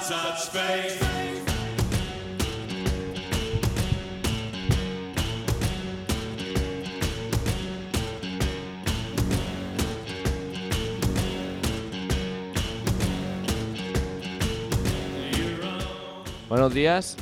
such faith. Buenos días.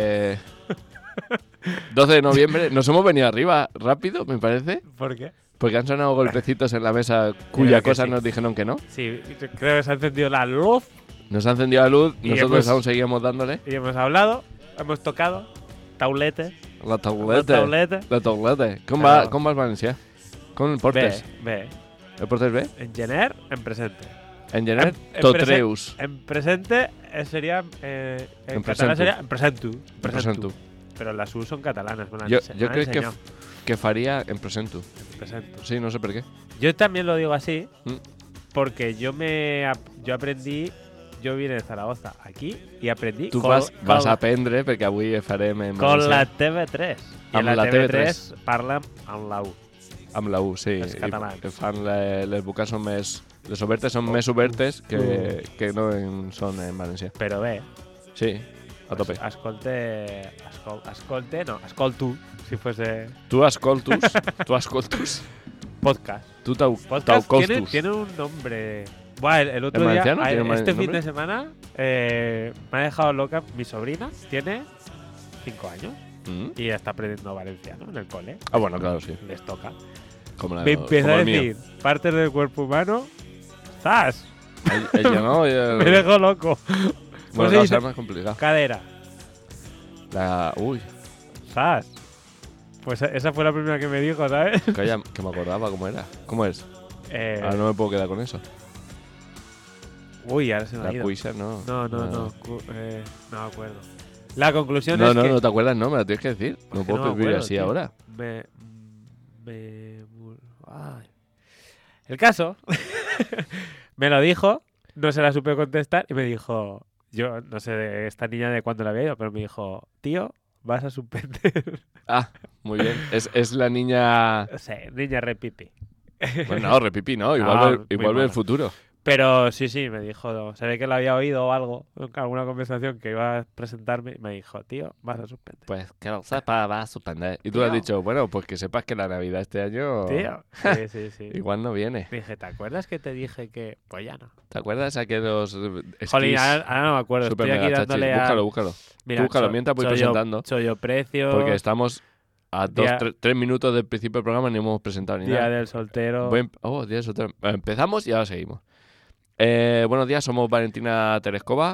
12 de noviembre. Nos hemos venido arriba rápido, me parece. ¿Por qué? Porque han sonado golpecitos en la mesa cuya cosa sí. nos dijeron que no. Sí, creo que se ha encendido la luz Nos ha encendido la luz, Y nosotros hemos- aún seguimos dándole. y hemos hablado, hemos tocado tauletes. La taulete. Tauletes. La taulete. Com Claro. va, com vas València? Com el portes? B. El portes bé? En gener, en presente. En gener, En totreus. En presente sería. En En catalán presentu. sería en presentu. Presentu. Pero las U son catalanas. Me lo han Jo ense- me lo han crec enseñado. que faria en presentu. En presentu. Sí, no sé per què. Yo también lo digo así Mm. porque yo aprendí. Yo vine de Zaragoza aquí y aprendí Tu con, vas con- a aprendre, perquè avui farem en con la valencià. TV3. I Amb en la la TV3 parlen amb la U. Amb la U, sí. Els catalans. I fan les vocals són més... Les obertes són més obertes que no són en valencià. Però bé, Sí, a tope. Escolto, si fuese Tu escoltus, podcast. tu Podcast t'auscostus. tiene un nombre. Buah, el otro ¿En día, valenciano tiene este nombre? fin de semana, me ha dejado loca. Mi sobrina tiene 5 años Mm. y está aprendiendo valenciano en el cole. Ah, bueno, claro, sí. Les toca. Como Me empieza como a el mío. decir partes del cuerpo humano. ¡Zas! Ella no, Me dejó loco. Bueno, se no, dice? es más complicado. Cadera. Uy, ¡Zas! Pues esa fue la primera que me dijo, ¿sabes? calla, que me acordaba cómo era. ¿Cómo es? Ahora no me puedo quedar con eso. Uy, ahora se me ha La ido. cuisa, no. No me acuerdo. La conclusión No, es que... no te acuerdas, no, me lo tienes que decir. No que puedo no me vivir acuerdo, así tío. ahora. Ay. El caso me lo dijo, no se la supe contestar y me dijo, yo no sé de esta niña de cuándo la había ido, pero me dijo, tío, vas a suspender. Ah, muy bien. Es la niña... No sé, niña repipi. Bueno, no, repipí, ¿no? Igual, Ah, ve, muy igual ve mala. el futuro. Pero sí, me dijo, se ve que lo había oído o algo, en alguna conversación que iba a presentarme y me dijo, tío, vas a suspender. Pues que lo sepa, va a suspender. Y tú le has Tío. dicho, bueno, pues que sepas que la Navidad este año Tío, sí. igual no viene. Dije, ¿te acuerdas que te dije que...? Pues ya no. ¿Te acuerdas aquellos esquís Jolín, ahora no me acuerdo. super Estoy aquí mega chachis? dándole a... Búscalo. Mira, búscalo, mientras voy presentando. Chollo Precio, Porque estamos a Día- 3 minutos del principio del programa y no hemos presentado ni Día nada. del Soltero. Día del soltero. Empezamos y ahora seguimos. Buenos días, somos Valentina Tereskova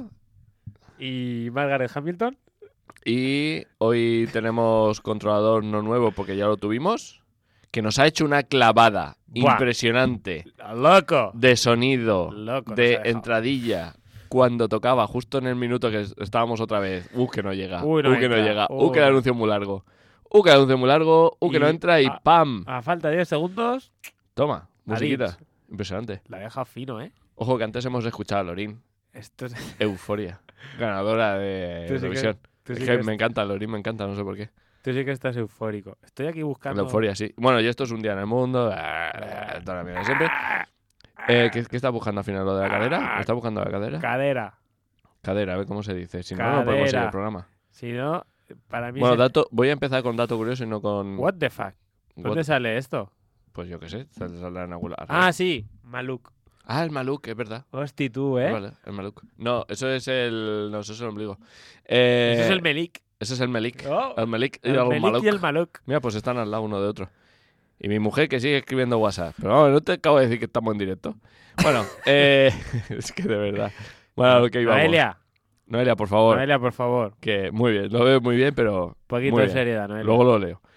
Y Margaret Hamilton. y hoy tenemos controlador no nuevo porque ya lo tuvimos, que nos ha hecho una clavada Buah. impresionante ¡Loco! de sonido, Loco, nos ha de dejado. entradilla, cuando tocaba, justo en el minuto que estábamos otra vez. Que no llega. Uy, no Que no entra. llega. Uy. Que el anuncio es muy largo. Que el anuncio es muy largo. Que Y no entra y ¡pam! A falta de 10 segundos, Toma, musiquita. Adits. Impresionante. la deja fino, ¿eh? Ojo que antes hemos escuchado a Lorín. Esto es... Euforia. Ganadora de Tú sí que- Eurovisión. tú Es sí que que me encanta Lorín, me encanta, no sé por qué. Tú sí que estás eufórico. Estoy aquí buscando... La euforia, sí. Bueno, y esto es un día en el mundo. Toda la mierda de siempre. ¿Qué estás buscando al final? ¿Lo de la cadera? ¿Estás buscando la cadera? Cadera. Cadera, a ver cómo se dice. Si no, no podemos seguir el programa. Si no, para mí... Bueno, voy a empezar con dato curioso y no con... What the fuck? ¿Dónde sale esto? Pues yo qué sé, saldrá en algún lado. Ah, sí. Maluk. Ah, el Maluk, es verdad. Hosti tú, ¿eh? Vale, el Maluk. No, eso es el... No, eso es el ombligo. Ese es el Melik. Ese es el Melik. Oh, El Melik y el el Melik Maluk. y el Maluk. Mira, pues están al lado uno de otro. Y mi mujer que sigue escribiendo WhatsApp. Pero vamos, no te acabo de decir que estamos en directo. Bueno, es que de verdad. Bueno, a lo que íbamos. Noelia, por favor. Noelia, por favor. Que muy bien, lo veo muy bien, pero... Un poquito muy de bien. seriedad, Noelia. Luego lo leo.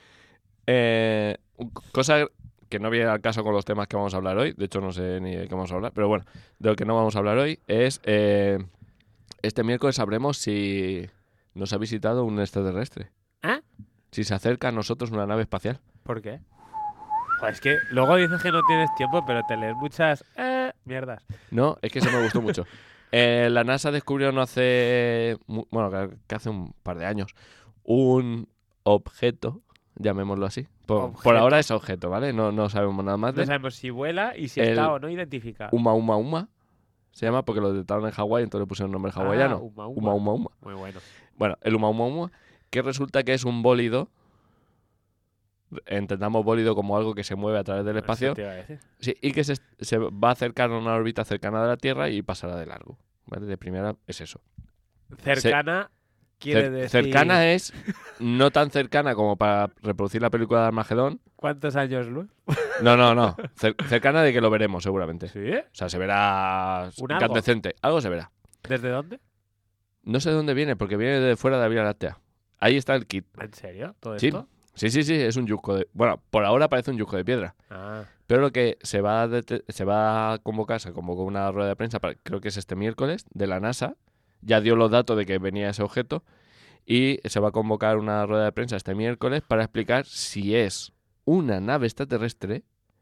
Cosa que no viene al caso con los temas que vamos a hablar hoy. De hecho, no sé ni de qué vamos a hablar. Pero bueno, de lo que no vamos a hablar hoy es... este miércoles sabremos si nos ha visitado un extraterrestre. ¿Ah? Si se acerca a nosotros una nave espacial. ¿Por qué? Joder, es que luego dices que no tienes tiempo, pero te lees muchas mierdas. No, es que eso me gustó mucho. La NASA descubrió no hace... que hace un par de años un objeto, llamémoslo así. Por Objeto. ahora es objeto, ¿vale? No sabemos nada más de No él. sabemos si vuela y si El está o no identificado. Uma. se llama porque lo detectaron en Hawái, entonces le pusieron nombre hawaiano. Uma Uma Uma Uma. Muy bueno. Bueno, el Uma Uma Uma, que resulta que es un bólido. Entendamos bólido como algo que se mueve a través del espacio. Eso te iba a decir. Sí, y que se va a acercar a una órbita cercana de la Tierra y pasará de largo. ¿Vale? De primera es eso. Cercana quiere decir... Cercana es no tan cercana como para reproducir la película de Armagedón. ¿Cuántos años luz? No. Cercana de que lo veremos seguramente. ¿Sí? O sea, se verá ¿Un algo? incandescente. Algo se verá. ¿Desde dónde? No sé de dónde viene, porque viene de fuera de la Vía Láctea. Ahí está el kit. ¿En serio? ¿Todo Sí. esto? Sí, es un yusco de... Bueno, por ahora parece un yusco de piedra. Ah, Pero lo que se va a convocar, se convocó una rueda de prensa, creo que es este miércoles, de la NASA. Ya dio los datos de que venía ese objeto. Y se va a convocar una rueda de prensa este miércoles para explicar si es una nave extraterrestre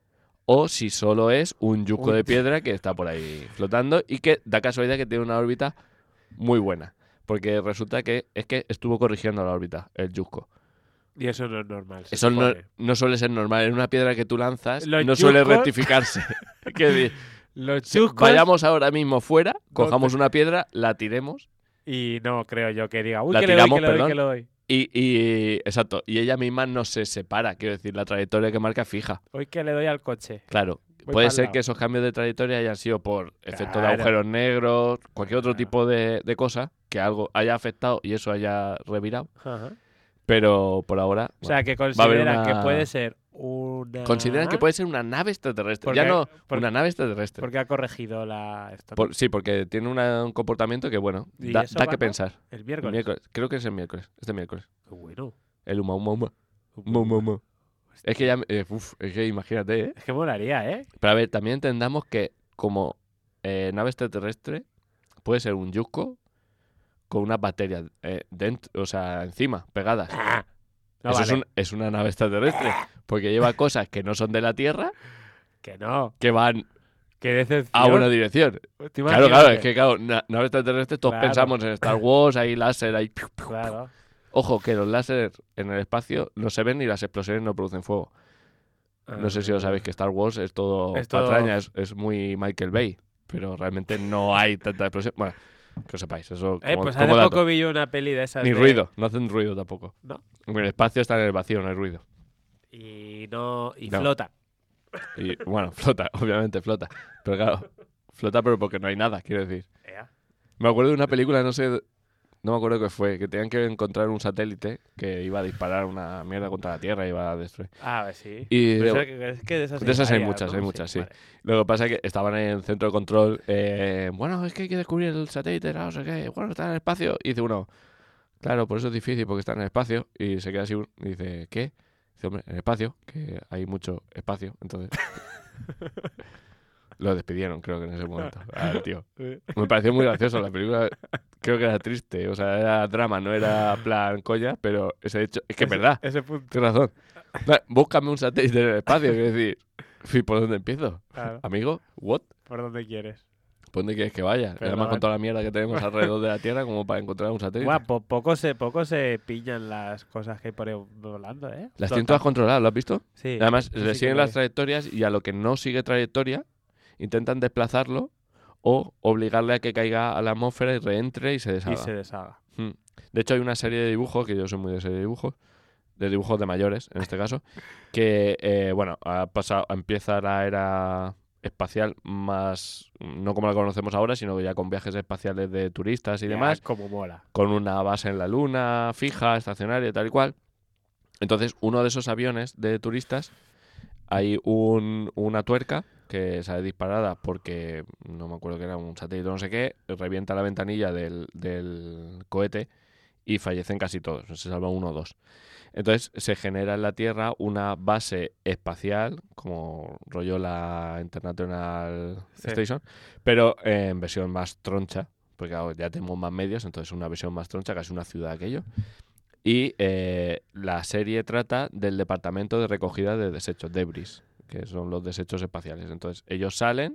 o si solo es un yusco de piedra que está por ahí flotando y que da casualidad que tiene una órbita muy buena. Porque resulta que estuvo corrigiendo la órbita, el yusco. y eso no es normal. se Eso supone. no suele ser normal. Es una piedra que tú lanzas, Los no suele yuscos- rectificarse. Quiero decir, Los chuscos... vayamos ahora mismo fuera, cojamos una piedra, la tiremos Y no creo yo que diga, uy, La que le doy, tiramos, que le doy, perdón. que le doy. exacto, y ella misma no se separa. Quiero decir, la trayectoria que marca es fija. Hoy que le doy al coche. Claro. Voy Puede pa'l ser lado. que esos cambios de trayectoria hayan sido por efecto de Claro. agujeros negros, cualquier otro Claro. tipo de cosa que algo haya afectado y eso haya revirado. Ajá. Pero por ahora, O sea, que a haber consideran una- que puede ser una... consideran que puede ser una nave extraterrestre. Ya Porque- no por- una nave extraterrestre. Porque ha corregido esto, ¿no? Sí, porque tiene un comportamiento que, bueno, ¿Y da eso que cuándo? pensar. El El miércoles. miércoles. Creo que es el miércoles. Este miércoles. Qué bueno. El Uma Uma Uma. Uma Uma Uma. Es que ya... es que imagínate, ¿eh? Es que molaría, ¿eh? Pero a ver, también entendamos que como nave extraterrestre puede ser un yusco con unas bacterias dentro, o sea, encima, pegadas. No Eso vale. es una nave extraterrestre, porque lleva cosas que no son de la Tierra, Que no. que van Qué decepción. a una dirección. ¿Te Claro, imaginas es que claro, nave extraterrestre todos Claro. pensamos en Star Wars, ahí láser, ahí... Claro. Ojo, que los láseres en el espacio no se ven y las explosiones no producen fuego. No sé si lo sabéis, que Star Wars es todo Es todo- patraña, es muy Michael Bay, pero realmente no hay tanta explosión. Bueno, que lo sepáis, eso como, Pues como hace dato. poco vi yo una peli de esas Ni de- ruido, no hacen ruido tampoco. No. En el espacio está en el vacío, no hay ruido. Y no... Y No. flota. Y bueno, flota, obviamente flota. Pero claro, flota pero porque no hay nada, quiero decir. Ea. Me acuerdo de una película, no me acuerdo qué fue, que tenían que encontrar un satélite que iba a disparar una mierda contra la Tierra y iba a destruir. Ah, pues sí. Y Pero es que de esas, de esas hay varias, muchas, ¿no? hay muchas, sí. Vale. Lo que pasa es que estaban en el centro de control. Bueno, es que hay que descubrir el satélite, no sé qué. Bueno, está en el espacio. Y dice uno, claro, por eso es difícil, porque está en el espacio. Y se queda así y dice, ¿qué? Dice, hombre, en el espacio, que hay mucho espacio. Entonces, lo despidieron, creo que en ese momento. Al tío. Me pareció muy gracioso la película. Creo que era triste, o sea, era drama, no era plan coña, pero ese hecho, es que es verdad. Ese punto. Tienes razón. Búscame un satélite en el espacio, quiero decir. ¿Y por dónde empiezo? Claro. Amigo, ¿what? ¿Por dónde quieres? ¿Por dónde quieres que vaya? Pero Además, no- con toda la mierda que tenemos alrededor de la Tierra, como para encontrar un satélite. Buah, poco se pillan las cosas que hay por ahí volando, ¿eh? Las tienen todas controladas, ¿lo has visto? Sí. Además, sí le que siguen lo las vi. trayectorias y a lo que no sigue trayectoria, intentan desplazarlo o obligarle a que caiga a la atmósfera y reentre y se deshaga. Y se deshaga. Mm. De hecho, hay una serie de dibujos, que yo soy muy de serie de dibujos de mayores, en este caso, que, bueno, empieza la era espacial más, no como la conocemos ahora, sino ya con viajes espaciales de turistas y Ya, demás, como mola. con una base en la Luna, fija, estacionaria, tal y cual. Entonces, uno de esos aviones de turistas, hay una tuerca que sale disparada porque, no me acuerdo que era un satélite o no sé qué, revienta la ventanilla del cohete y fallecen casi todos, se salva uno o dos. Entonces se genera en la Tierra una base espacial, como rollo la International Sí. Station, pero en versión más troncha, porque claro, ya tenemos más medios, entonces una versión más troncha, casi una ciudad aquello. Y la serie trata del departamento de recogida de desechos, debris, que son los desechos espaciales. Entonces ellos salen,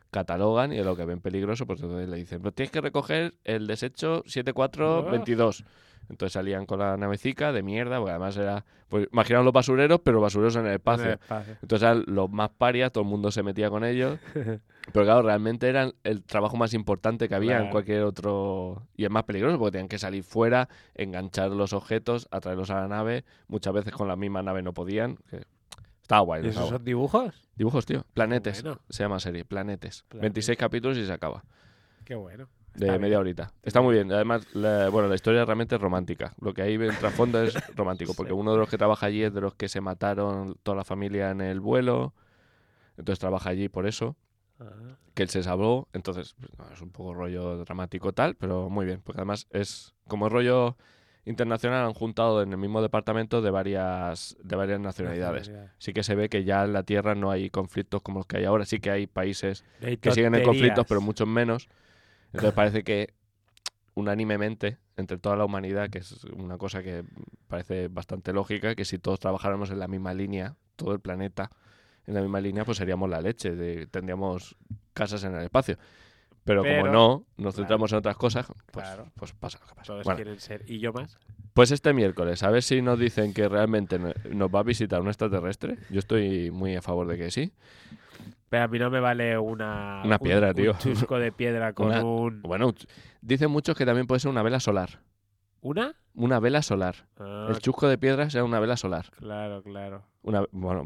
catalogan y lo que ven peligroso, pues entonces le dicen, pues tienes que recoger el desecho 7422. Entonces salían con la navecica de mierda, porque además era, pues imaginaos los basureros, pero basureros en el espacio. En el espacio. Entonces eran los más parias, todo el mundo se metía con ellos. Pero claro, realmente eran el trabajo más importante que había en Claro. cualquier otro... Y es más peligroso porque tenían que salir fuera, enganchar los objetos, atraerlos a la nave. Muchas veces con la misma nave no podían. Que... Estaba guay. ¿Y estaba esos guay. son dibujos? Dibujos, tío. Planetes. bueno. Se llama serie. Planetes. Planetes. 26 capítulos y se acaba. Qué bueno. De Está media bien. horita. Está muy bien. Además, la historia realmente es romántica. Lo que hay en trasfondo es romántico. Porque uno de los que trabaja allí es de los que se mataron toda la familia en el vuelo. Entonces trabaja allí por eso. Ah. Que él se salvó. Entonces, pues, no, es un poco rollo dramático tal, pero muy bien. Porque además es como el rollo internacional, han juntado en el mismo departamento de varias nacionalidades. Sí que se ve que ya en la Tierra no hay conflictos como los que hay ahora. Sí que hay países Hay que siguen en conflictos, tonterías. pero muchos menos. Entonces parece que unánimemente, entre toda la humanidad, que es una cosa que parece bastante lógica, que si todos trabajáramos en la misma línea, todo el planeta en la misma línea, pues seríamos la leche, tendríamos casas en el espacio. Pero como Pero, no, nos centramos en otras cosas, pues, Claro. pues pasa lo que pasa. Todos Bueno, quieren ser. ¿Y yo más? pues este miércoles, a ver si nos dicen que realmente nos va a visitar un extraterrestre. Yo estoy muy a favor de que sí. Pero a mí no me vale una piedra, tío. Un chusco de piedra con Una- un... Bueno, dicen muchos que también puede ser una vela solar. ¿Una? Una vela solar. Ah, El chusco de piedra será una vela solar. claro, claro. Bueno,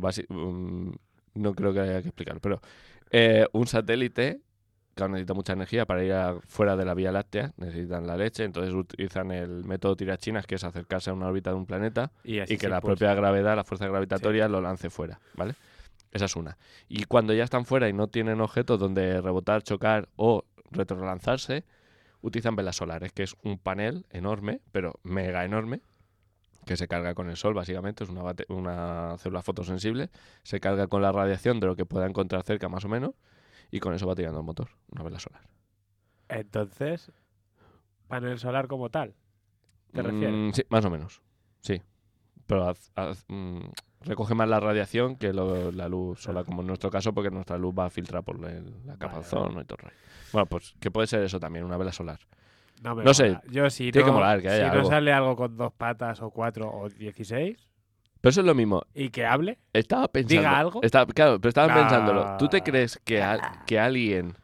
no creo que haya que explicarlo, pero un satélite que necesita mucha energía para ir fuera de la Vía Láctea, necesitan la leche, entonces utilizan el método tirachinas, que es acercarse a una órbita de un planeta Así y que se la impulsa. propia gravedad, la fuerza gravitatoria, lo lance fuera, ¿vale? Esa es una. Y cuando ya están fuera y no tienen objetos donde rebotar, chocar o retrolanzarse, utilizan velas solares, que es un panel enorme, pero mega enorme, que se carga con el sol, básicamente, es una célula fotosensible, se carga con la radiación de lo que pueda encontrar cerca, más o menos, y con eso va tirando el motor, una vela solar. Entonces, panel solar como tal. ¿Te refieres? Sí, más o menos, sí. Pero recoge más la radiación que la luz solar, como en nuestro caso, porque nuestra luz va a filtrar por la capa de ozono y todo el rollo. Bueno, pues que puede ser eso también, una vela solar. No me No sé, mola. Yo si tiene no, que molar que haya si no algo. sale algo con 2 patas o 4 o 16 Pero eso es lo mismo. y que hable, Estaba pensando. Diga algo. Claro, pero estaba No. pensándolo. ¿Tú te crees que alguien,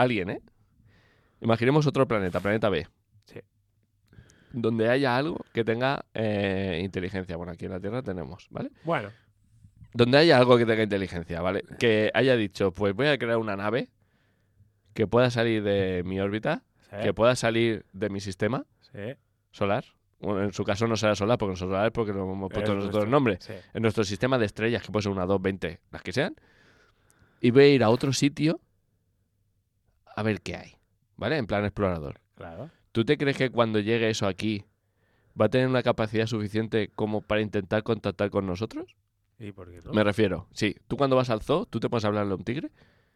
imaginemos otro planeta, planeta B, Sí. donde haya algo que tenga inteligencia? Bueno, aquí en la Tierra tenemos, ¿vale? bueno, Donde haya algo que tenga inteligencia, ¿vale? Que haya dicho, pues voy a crear una nave que pueda salir de mi órbita, sí, que pueda salir de mi sistema sí. solar. Bueno, en su caso no será solar, porque no solar es porque lo hemos puesto Es nosotros el nuestro- nombre. sí. En nuestro sistema de estrellas, que puede ser una, 2, 20, las que sean, y voy a ir a otro sitio a ver qué hay, ¿vale? En plan explorador. Claro. ¿Tú te crees que cuando llegue eso aquí va a tener una capacidad suficiente como para intentar contactar con nosotros? ¿Y por qué no? Me refiero, sí, tú cuando vas al zoo, ¿tú te puedes hablarle a un tigre?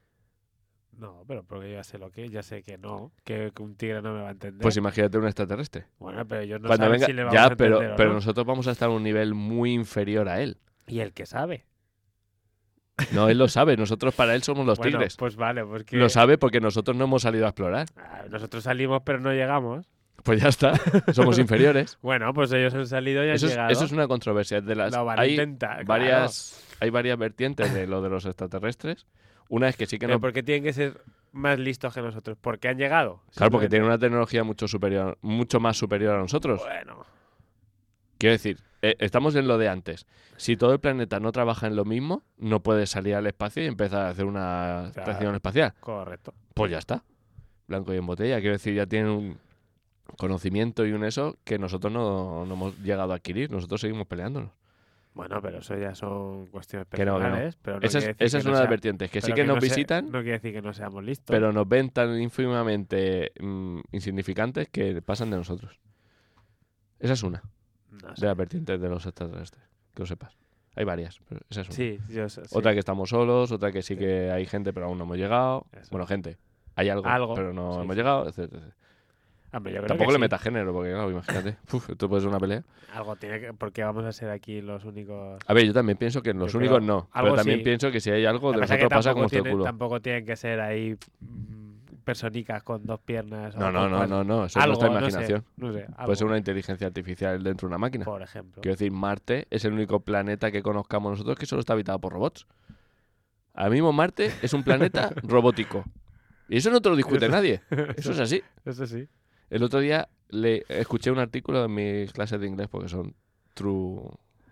No, pero porque ya sé que no, que un tigre no me va a entender. Pues imagínate un extraterrestre. Bueno, pero yo no Cuando sé venga, si le vamos ya, a entender o pero no. nosotros vamos a estar a un nivel muy inferior a él. Y el que sabe. No, él lo sabe, nosotros para él somos los Bueno, tigres. pues vale, pues que... Lo sabe porque nosotros no hemos salido a explorar. Nosotros salimos pero no llegamos. Pues ya está, somos inferiores. Bueno, pues ellos han salido y han Eso llegado. es una controversia. Lo van a intentar, Hay varias vertientes de lo de los extraterrestres. Una es que sí que Pero no... ¿por qué tienen que ser más listos que nosotros? ¿Porque han llegado? Claro, porque Simplemente. tienen una tecnología mucho más superior a nosotros. Bueno, Quiero decir, estamos en lo de antes. Si todo el planeta no trabaja en lo mismo, no puedes salir al espacio y empezar a hacer una Claro. estación espacial. correcto. Pues ya está. Blanco y en botella. Quiero decir, ya tienen un conocimiento y un eso que nosotros no hemos llegado a adquirir. Nosotros seguimos peleándonos. Bueno, pero eso ya son cuestiones Que no, que no. personales. Pero no Esa quiere es, decir esa que es no una de las sea- vertientes. Que sí pero que nos no se- visitan, no quiere decir que no seamos listos. pero nos ven tan ínfimamente insignificantes que pasan de nosotros. Esa es una No sé. de las vertientes de los extraterrestres. Que lo sepas. Hay varias, pero esa es una. Sí, yo sé. sí. Otra que estamos solos, otra que sí que hay gente, pero aún no hemos llegado. Eso. Bueno, gente. Hay algo, Algo, pero no sí, hemos sí. llegado, etcétera, etcétera. Hombre, yo creo Tampoco que le sí. metas género, porque claro, imagínate. Esto puede ser una pelea. Algo tiene que... Porque vamos a ser aquí los únicos... A ver, yo también pienso que los Yo únicos creo no. algo Pero también sí. pienso que si hay algo, Lo de que pasa es que nosotros pasa como el culo. tampoco tienen que ser ahí personicas con 2 piernas. No, o no, con no, cuatro. no. Eso es Algo, nuestra no sé, imaginación. no sé, Puede ser algo, una inteligencia artificial dentro de una máquina. por ejemplo. Quiero decir, Marte es el único planeta que conozcamos nosotros que solo está habitado por robots. Ahora mismo Marte es un planeta robótico. Y eso no te lo discute nadie. Eso es así. Eso sí. El otro día le escuché un artículo en mis clases de inglés porque son true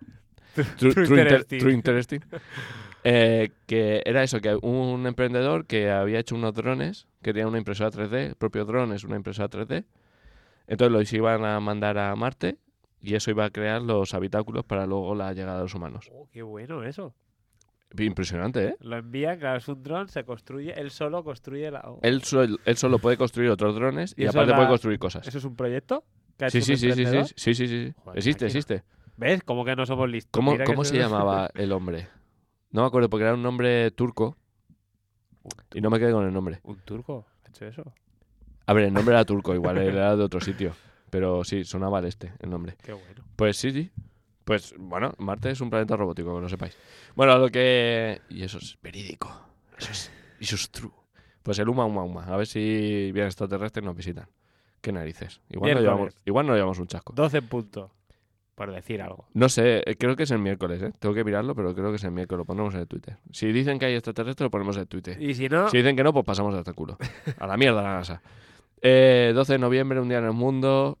interesting. Que era eso, que un emprendedor que había hecho unos drones, que tenía una impresora 3D, el propio drone es una impresora 3D, entonces los iban a mandar a Marte y eso iba a crear los habitáculos para luego la llegada de los humanos. Oh, qué bueno eso. Impresionante, ¿eh? Lo envían, claro, es un dron, se construye, él solo construye la... oh. Él solo puede construir otros drones y ¿Y eso aparte es puede construir cosas. ¿Eso es un proyecto? ¿Que ha Sí, hecho sí, un sí, sí, emprendedor? sí. Joder, Existe, máquina. existe. ¿Ves? ¿Cómo que no somos listos? ¿Cómo, Mira que cómo se llamaba el hombre? No me acuerdo porque era un nombre turco y no me quedé con el nombre. ¿Un turco ha hecho eso? A ver, el nombre era turco, igual era de otro sitio. Pero sí, sonaba al este el nombre. Qué bueno. Pues sí. Pues bueno, Marte es un planeta robótico, que lo sepáis. Bueno, lo que... Y eso es verídico. Eso es true. Pues el Uma. A ver si vienen extraterrestres y nos visitan. Qué narices. Miércoles. Igual no llevamos un chasco. 12 puntos. Por decir algo. No sé, creo que es el miércoles, ¿eh? Tengo que mirarlo, pero creo que es el miércoles. Lo ponemos en el Twitter. Si dicen que hay extraterrestres, lo ponemos en el Twitter. Y si no... Si dicen que no, pues pasamos hasta el culo. A la mierda la NASA. 12 de noviembre, un día en el mundo.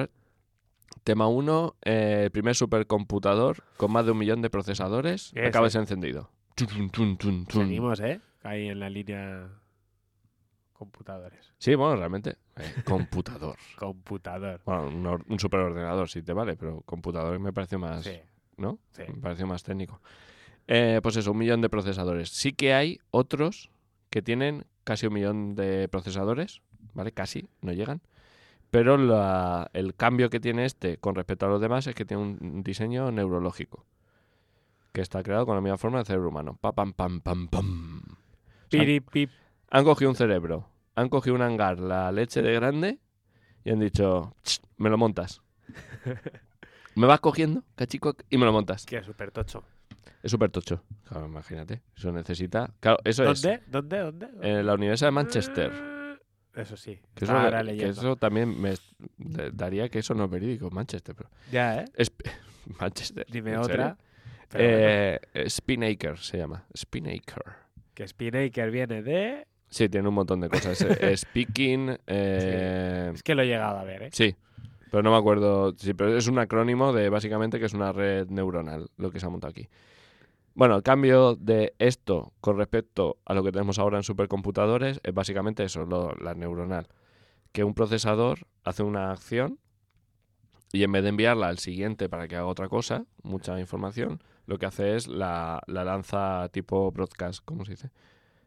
Tema 1. El primer supercomputador con más de 1 millón de procesadores Ese. acaba de ser encendido. Seguimos, ¿eh? Ahí en la línea... Computadores. Sí, bueno, realmente. Computador. Computador. Bueno, un superordenador, sí te vale, pero computador me pareció más... Sí. ¿No? Sí. Me pareció más técnico. Pues eso, 1 millón de procesadores. Sí que hay otros que tienen casi 1 millón de procesadores, ¿vale? Casi, no llegan. Pero el cambio que tiene este con respecto a los demás es que tiene un diseño neurológico. Que está creado con la misma forma del cerebro humano. Pa, pam, pam, pam, pam. O sea, Piripip. han cogido un cerebro, han cogido un hangar, la leche de grande, y han dicho, me lo montas. Me vas cogiendo, cachico, y me lo montas. Que es súper tocho. Es súper tocho. Claro, imagínate. Eso necesita... Claro, eso es. ¿Dónde? En la Universidad de Manchester. Eso sí. Que eso, Ahora que leyendo. eso también me daría que eso no es verídico, Manchester. Pero Ya, ¿eh? es Manchester. Dime ¿en otra. serio? Pero bueno, Spinnaker se llama. Spinnaker. que Spinnaker viene de... Sí, tiene un montón de cosas. Speaking. Es que lo he llegado a ver, ¿eh? Sí, pero no me acuerdo. Sí, pero es un acrónimo de básicamente que es una red neuronal lo que se ha montado aquí. Bueno, el cambio de esto con respecto a lo que tenemos ahora en supercomputadores es básicamente eso, la neuronal. Que un procesador hace una acción y en vez de enviarla al siguiente para que haga otra cosa, mucha información, lo que hace es la lanza tipo broadcast, ¿cómo se dice?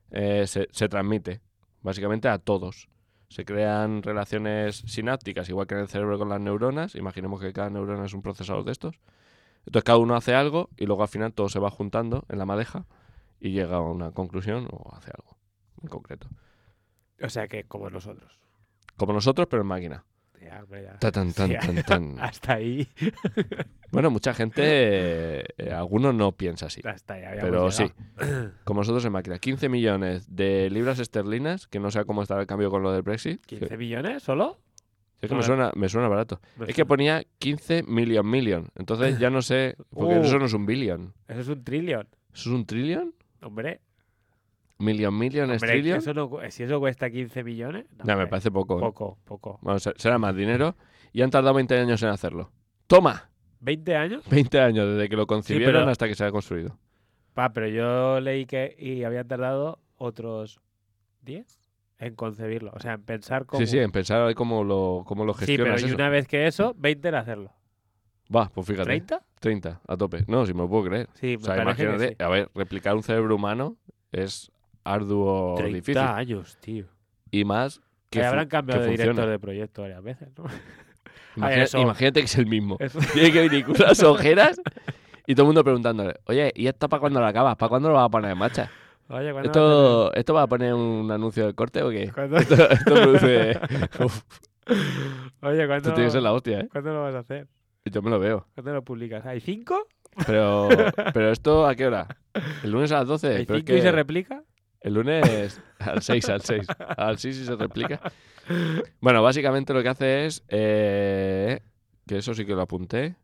Se transmite básicamente a todos. Se crean relaciones sinápticas, igual que en el cerebro con las neuronas. Imaginemos que cada neurona es un procesador de estos. Entonces cada uno hace algo y luego al final todo se va juntando en la madeja y llega a una conclusión o hace algo en concreto. O sea que como nosotros. Como nosotros, pero en máquina. Ya, hombre, ya. Tan, Sí, tan. Hasta ahí. Bueno, mucha gente, algunos no piensa así. Hasta ahí habíamos Pero sí, llegado. como nosotros en máquina. 15 millones de libras esterlinas, que no sé cómo estará el cambio con lo del Brexit. ¿15 millones solo? Es que me suena barato. Es que ponía 15 million. Entonces ya no sé, porque eso no es un billion. Eso es un trillón. ¿Eso es un trillion? Hombre, ¿Million es hombre, trillion? eso no, si eso cuesta 15 millones... No, Ya, me hombre, parece poco. ¿eh? Poco. Bueno, será más dinero. Y han tardado 20 años en hacerlo. ¡Toma! ¿20 años? 20 años desde que lo concibieron pero- hasta que se ha construido. Pero yo leí que y habían tardado otros 10 en concebirlo. O sea, en pensar cómo... Sí, en pensar ahí cómo lo Sí, pero gestionas y eso. una vez que eso, 20 en hacerlo. Va, pues fíjate. ¿30? 30, a tope. No, si me lo puedo creer. Sí, O sea, me parece que imagínate, sí. a ver, replicar un cerebro humano es arduo, 30 difícil. años, tío. Y más que Habrán cambiado que de director funcione. de proyecto varias veces, ¿no? Imagínate, imagínate que es el mismo. Eso. Tiene que venir con unas ojeras y todo el mundo preguntándole, oye, ¿y esto para cuándo lo acabas? ¿Para cuándo lo vas a poner en marcha? Oye, ¿cuándo ¿Esto va a poner un anuncio de corte o qué? ¿Cuándo? Esto produce... Uf, Oye, Tú tienes que ser la hostia, ¿eh? ¿cuándo lo vas a hacer? Yo me lo veo. ¿Cuándo lo publicas? ¿Hay 5? Pero esto, ¿a qué hora? ¿El lunes a las 12? ¿Hay Pero es 5 y que se replica? el lunes al 6. Al 6 y se replica. Bueno, básicamente lo que hace es... que eso sí que lo apunté.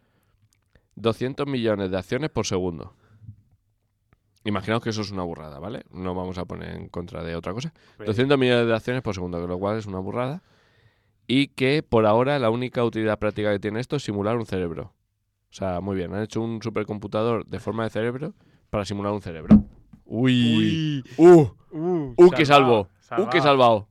200 millones de acciones por segundo. Imaginaos que eso es una burrada, ¿vale? No vamos a poner en contra de otra cosa. 200 millones de acciones por segundo, que lo cual es una burrada. Y que por ahora la única utilidad práctica que tiene esto es simular un cerebro. O sea, muy bien. Han hecho un supercomputador de forma de cerebro para simular un cerebro. ¡Uy! ¡Qué salvo! ¡Qué salvado!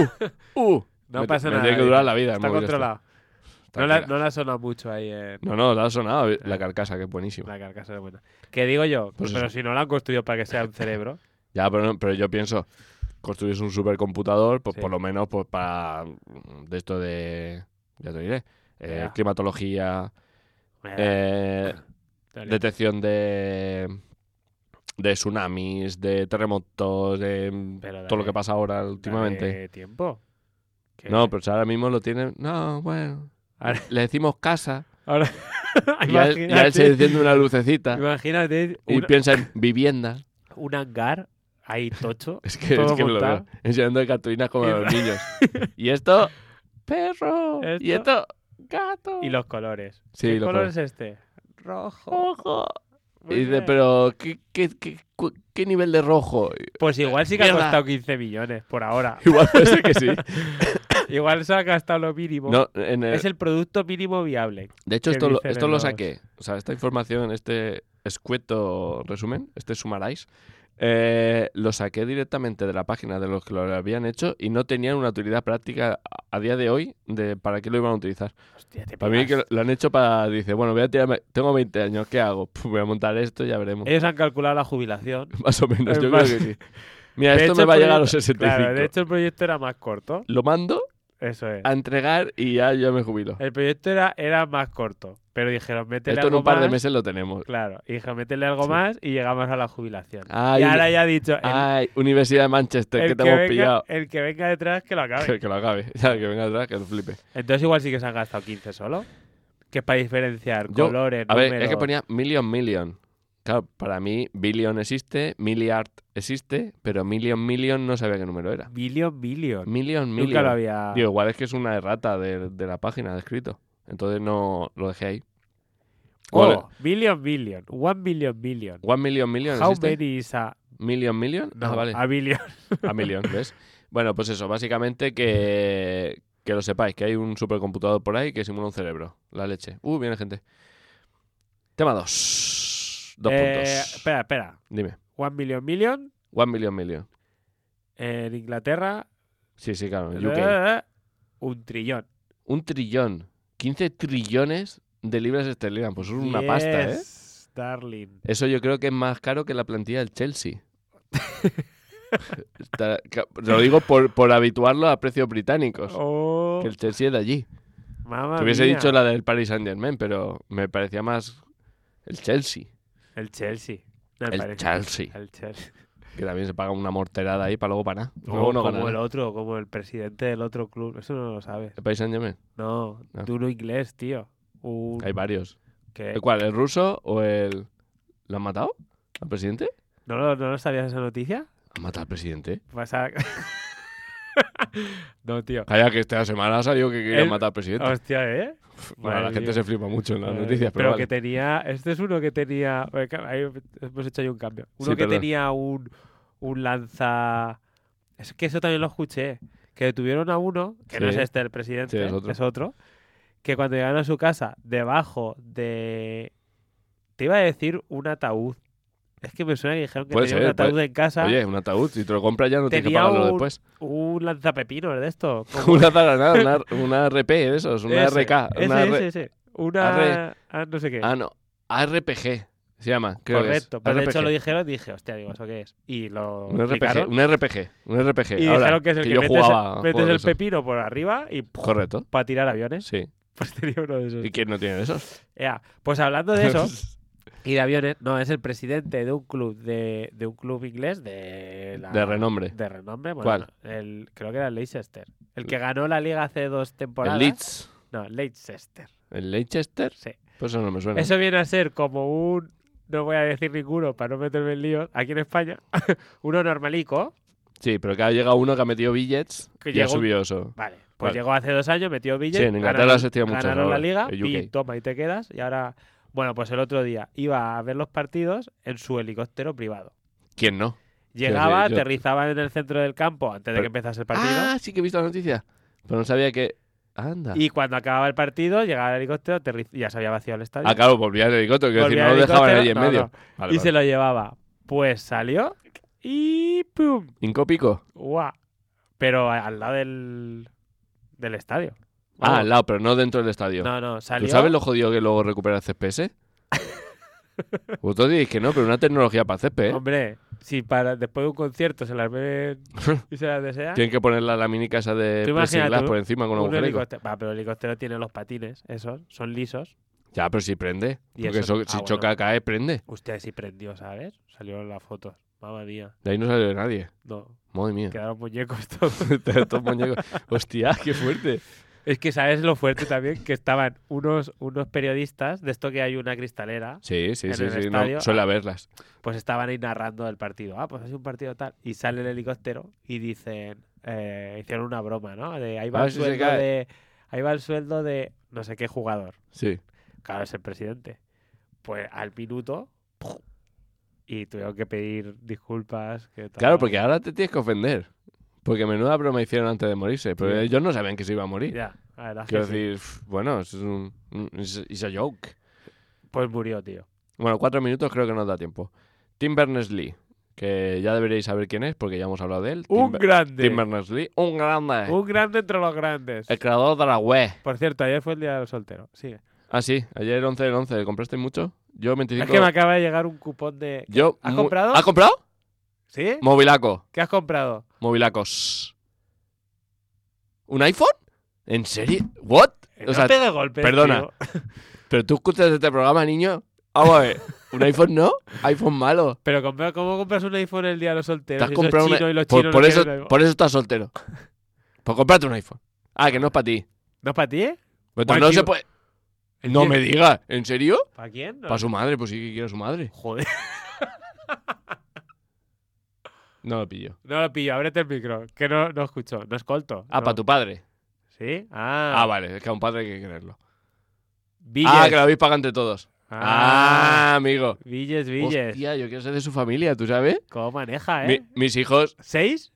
No pasa me nada. tiene que durar la vida. Está el móvil controlado. este. No la suena mucho ahí en... No, la ha sonado la carcasa, que es buenísima. La carcasa es buena. Que digo yo, Pues pero eso. si no la han construido para que sea un cerebro. Ya, pero yo pienso, construyes un supercomputador, pues Sí. por lo menos pues para de esto de, ya te diré, Ya. climatología, Teoría. detección de tsunamis, de terremotos, de Pero todo lo dale- que pasa ahora últimamente. dale tiempo. ¿Qué? No, pero si ahora mismo lo tienen, no, bueno, Ahora- le decimos casa Ahora... y a él se enciende una lucecita Imagínate y piensa en vivienda. un hangar ahí tocho. Es que todo me lo montado. veo enseñando de cartulinas como a los niños. Y esto, perro. Y esto, gato. Y los colores. Sí, ¿Qué los color colores. es este? Rojo. Ojo. Muy Y dice, bien. pero ¿qué nivel de rojo? Pues igual sí que ha Mierda. costado 15 millones por ahora. Igual puede ser que sí. Igual se ha gastado lo mínimo. No, Es el producto mínimo viable. de hecho, que esto dicen lo en los- saqué. O sea, esta información, este escueto resumen, este sumaráis, lo saqué directamente de la página de los que lo habían hecho y no tenían una utilidad práctica a día de hoy de para qué lo iban a utilizar. Hostia, te Para mí pegas. que lo han hecho para... Dice, bueno, voy a tirarme, tengo 20 años, ¿qué hago? Pues voy a montar esto y ya veremos. Ellos han calculado la jubilación. Más o menos, es yo más- creo que sí. Mira, De esto hecho, me va a el llegar a los proyecto- 65. Claro, de hecho el proyecto era más corto. Lo mando Eso es. a entregar y ya yo me jubilo. El proyecto era más corto. Pero dijeron, métele Esto en algo un par de más. meses lo tenemos. Claro, y dijeron, métele algo Sí. más y llegamos a la jubilación. Ay, y ahora ya ha dicho, Ay, Universidad de Manchester, que te hemos pillado. el que venga detrás que lo acabe. Que lo acabe. Ya, que venga atrás, que lo flipe. Entonces igual sí que se han gastado 15 solo. Que es para diferenciar Yo- colores, A ver, números. es que ponía million. Claro, para mí, billion existe, milliard existe, pero million no sabía qué número era. Billion. Million. Nunca lo había... Digo, igual es que es una errata de la página de escrito. Entonces no lo dejé ahí. Oh, billion. 1 billion. 1 million How existe. many is a... Million. No, Ah, vale. a billion. A million, ¿ves? Bueno, pues eso, básicamente que lo sepáis, que hay un supercomputador por ahí que simula un cerebro. La leche. Viene gente. Tema 2. 2 puntos. Espera. Dime. 1 billion. 1 million. En Inglaterra, Sí, claro, en UK. 1 trillón. 1 trillón. 15 trillones de libras esterlinas. Pues es una pasta, ¿eh? Yes, darling. Eso yo creo que es más caro que la plantilla del Chelsea. Lo digo por habituarlo a precios británicos. Oh, Que el Chelsea es de allí. mamma Te hubiese mía. dicho la del Paris Saint-Germain, pero me parecía más el Chelsea. El Chelsea. No, El parece- Chelsea. El Chelsea. Que también se paga una morterada ahí para luego para nada. O Luego no como gana el nada. otro, como el presidente del otro club. Eso no lo sabes. ¿El Paris Saint-Germain? No, No. de uno inglés, tío. Hay varios. Que... ¿El cuál? ¿El ruso o el...? ¿Lo han matado? ¿Al presidente? ¿No lo sabías esa noticia? ¿Han matado al presidente? Pasa... no, tío. Calla, que esta semana salió que querían El- matar al presidente. Hostia, ¿eh? Bueno, la Madre gente mía. se flipa mucho en las Madre noticias, mía. pero vale. que tenía... Este es uno que tenía... Ahí hemos hecho ahí un cambio. Uno Sí, que perdón. tenía un lanza... Es que eso también lo escuché. Que detuvieron a uno, que no Sí. es este el presidente, Sí, es otro. que cuando llegaron a su casa, debajo de... Te iba a decir un ataúd. Es que me suena que dijeron que Puede tenía un ser, ataúd en casa, Oye, un ataúd, si te lo compras ya no tienes que Tenía pagarlo un- después. un lanzapepinos de esto. como- Una granada, una RP de esos, una Ese, RK. Una ese. Una... no sé qué. Ah, no, ARPG se llama, creo que es. Correcto, pero de hecho RPG. lo dijeron y dije, hostia, digo, ¿eso qué es? Y lo Un RPG, explicaron. un RPG. Y Ahora, dijeron que es el que, yo metes, jugaba metes juegos de el esos. pepino por arriba y Correcto, para tirar aviones. sí. Pues tenía uno de esos. ¿Y quién no tiene de esos? Ea, pues hablando de eso y de aviones, no, es el presidente de un club de un club inglés de De renombre. De renombre, bueno, ¿Cuál? creo que era el Leicester. El que ganó la liga hace 2 temporadas. El Leeds. No, Leicester. ¿El Leicester? Sí. Pues eso no me suena. Eso viene a ser como un... No voy a decir ninguno para no meterme en líos. Aquí en España. Uno normalico. Sí, pero que ha llegado uno que ha metido billets Que y ha llegó- subido eso. Vale. Pues Vale. llegó hace 2 años, metió billetes. Sí, en Inglaterra se estira mucho Ganaron la ahora, liga. el UK. Y toma, y te quedas. Y ahora... Bueno, pues el otro día iba a ver los partidos en su helicóptero privado. ¿Quién no? Llegaba, Sí, yo- aterrizaba en el centro del campo antes de Pero- que empezase el partido. Ah, sí que he visto la noticia. Pero no sabía que... Anda. Y cuando acababa el partido, llegaba el helicóptero, ya se había vaciado el estadio. Ah, claro, volvía el helicóptero. Quiero decir, Volvía no lo el dejaban helicóptero, ahí en no, medio. no. Vale, y vale. se lo llevaba. Pues salió y ¡pum! ¿Inco pico? ¡Guau! Pero al lado del estadio. Ah, Vamos. al lado, pero no dentro del estadio. No, ¿Tú salió. sabes lo jodido que luego recupera el CPS? Vosotros diréis que no, pero una tecnología para césped, ¿eh? Hombre, si después de un concierto se las ven y se las desean. Tienen que poner la laminica esa de Tú imagínate plexiglas por encima con un un agujerico. helicóptero. Va, pero el helicóptero tiene los patines, esos, son lisos. Ya, pero si prende. Y Porque eso- si bueno. choca, cae, prende. Usted sí prendió, ¿sabes? Salieron las fotos. Mamma mía. De ahí no sale nadie. No, Madre mía. quedaron muñecos todos. Estos muñecos. Hostia, qué fuerte. Es que sabes lo fuerte también que estaban unos periodistas, de esto que hay una cristalera, Sí, sí, En sí, el sí. estadio, No, suele haberlas. pues estaban ahí narrando el partido. Ah, pues ha sido un partido tal. Y sale el helicóptero y dicen, hicieron una broma, ¿no? De ahí va A el ver si se sueldo cae. ahí va el sueldo de no sé qué jugador. Sí. Claro, es el presidente. Pues al minuto y tuvieron que pedir disculpas. Que tal. Claro, porque ahora te tienes que ofender. Porque menuda broma hicieron antes de morirse. Pero Sí. ellos no sabían que se iba a morir. Ya, la verdad es que Quiero sí. decir, bueno, es un... It's a joke. Pues murió, tío. Bueno, 4 minutos creo que nos da tiempo. Tim Berners-Lee, que ya deberíais saber quién es, porque ya hemos hablado de él. Un grande. Tim Berners-Lee, un grande. Un grande entre los grandes. El creador de la web. Por cierto, ayer fue el día del soltero. Sigue. Ah, sí, ayer 11 del 11. ¿Compraste mucho? Yo 25. Es que me acaba de llegar un cupón de... Yo ¿Has comprado? ¿Has comprado? ¿Sí? Movilaco. ¿Qué has comprado? Movilacos. ¿Un iPhone? ¿En serio? ¿What? No O sea, pegue golpes, perdona. tío. ¿pero tú escuchas este programa, niño? Vamos a ver. ¿Un iPhone no? iPhone malo. Pero ¿cómo compras un iPhone el día de los Te solteros? has Si sos comprado chino y los por, chinos por no eso, quieren iPhone. por eso estás soltero. Por comprarte un iPhone. Ah, que no es para ti. ¿No es para ti, eh? Pues Guay, no tío. se puede... No me digas. ¿En serio? ¿Para quién? No. Para su madre, pues sí que quiero a su madre. Joder. No lo pillo. No lo pillo, ábrete el micro. Que no escucho. No escolto. Ah, no. para tu padre. ¿Sí? Ah, Ah. vale. Es que a un padre hay que quererlo. Villes. Ah, que lo habéis pagado entre todos. Ah, amigo. Villes. Hostia, yo quiero ser de su familia, ¿tú sabes? ¿Cómo maneja, eh? Mis hijos... ¿6?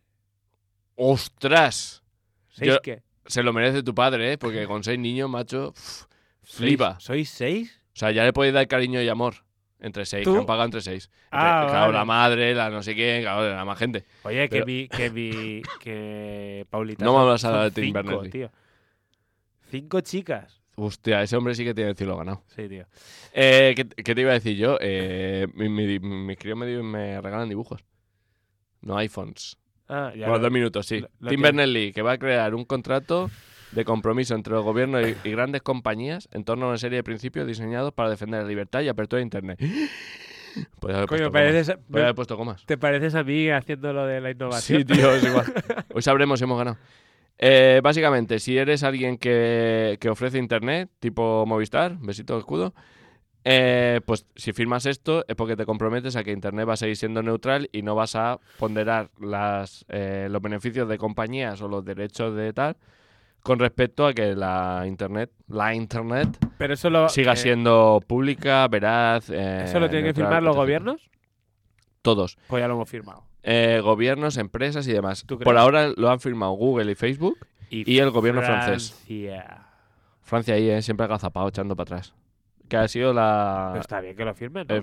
¡Ostras! ¿6 Yo- qué? Se lo merece tu padre, ¿eh? Porque con 6 niños, macho, flipa. ¿Sois 6? O sea, ya le podéis dar cariño y amor. Entre 6, ¿Tú? que han pagado entre 6. Ah, claro, vale. la madre, la no sé quién, claro, la más gente. Oye, Pero- que Paulita. No me hablas son ahora de Tim 5, Berners-Lee. tío. 5 chicas. Hostia, ese hombre sí que tiene el cielo ganado. Sí, tío. ¿Qué te iba a decir yo? Mis críos me regalan dibujos. No iPhones. Ah, ya Por lo- 2 minutos, sí. lo Tim tiene. Berners-Lee, que va a crear un contrato de compromiso entre los gobiernos y grandes compañías en torno a una serie de principios diseñados para defender la libertad y apertura de Internet. Podría haber Coño, puesto comas. pareces, Podría haber puesto comas. ¿te pareces a mí haciendo lo de la innovación? Sí, tío, es igual. Hoy sabremos si hemos ganado. Básicamente, si eres alguien que ofrece Internet, tipo Movistar, besito escudo, pues si firmas esto es porque te comprometes a que Internet va a seguir siendo neutral y no vas a ponderar los beneficios de compañías o los derechos de tal con respecto a que la Internet Pero eso lo, siga siendo pública, veraz. ¿eso lo tienen que neutral, firmar los etc. gobiernos? Todos. Pues ya lo hemos firmado. Gobiernos, empresas y demás. ¿Tú Por crees? ahora lo han firmado Google y Facebook. Y el gobierno francés. Francia. Francia ahí, siempre agazapado, echando para atrás. Que ha sido Pero está bien que lo firmen, ¿no?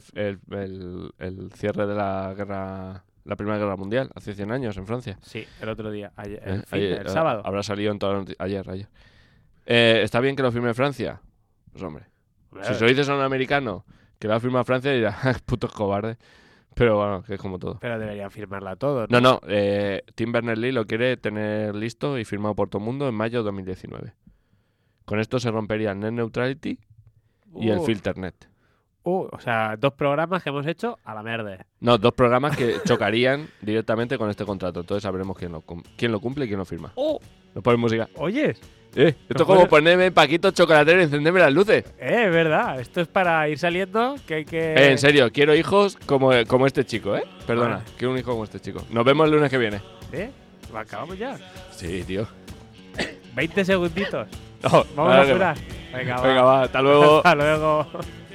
el cierre de la Primera Guerra Mundial, hace 100 años en Francia. Sí, el otro día. Ayer, Ayer, el sábado. Habrá salido en toda ayer. ¿Está bien que lo firme Francia? Pues hombre, si se lo dices a un americano que lo va a firmar Francia, dirá, putos cobardes. Pero bueno, que es como todo. Pero deberían firmarla todo, ¿no? No, Tim Berners-Lee lo quiere tener listo y firmado por todo el mundo en mayo de 2019. Con esto se rompería el Net Neutrality y el Filternet. O sea, 2 programas que hemos hecho a la mierda. No, 2 programas que chocarían directamente con este contrato. Entonces sabremos quién lo cumple y quién lo firma. ¡Oh! ¿Nos pones música? ¿Oyes? Esto es como ponerme Paquito chocolatero y encenderme las luces. Es verdad. Esto es para ir saliendo, que hay que... En serio, quiero hijos como este chico, ¿eh? Perdona, Vale. quiero un hijo como este chico. Nos vemos el lunes que viene. ¿Eh? Acabamos ya. Sí, tío. 20 segunditos. No, Vamos a claro que jurar. no. Venga, va, hasta luego. Hasta luego.